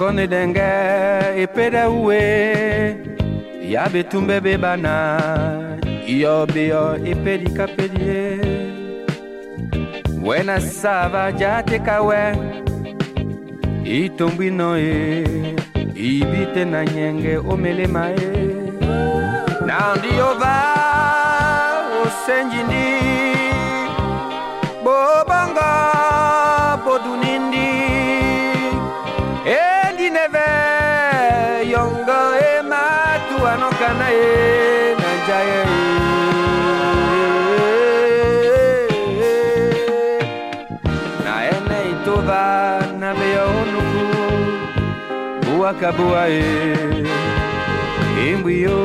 Tone denge epeda uwe Yabe tumbe bebana Iyo beyo epedi kapedie Wena sava jate kawe Itombino Ibite na nyenge omelema Nandi ova Osenjindi Bobanga Bodunindi Endi neve Yonga Matu anokana Najaye Na ene itova Na beyo onuku Buakabua Imbuyo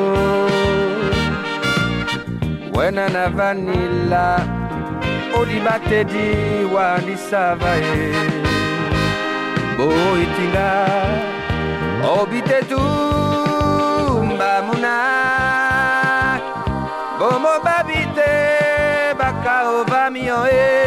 Wena na vanilla Olibate di wani savae Bo itinga Obite tu mbamuna Bomo babite Baka ovamio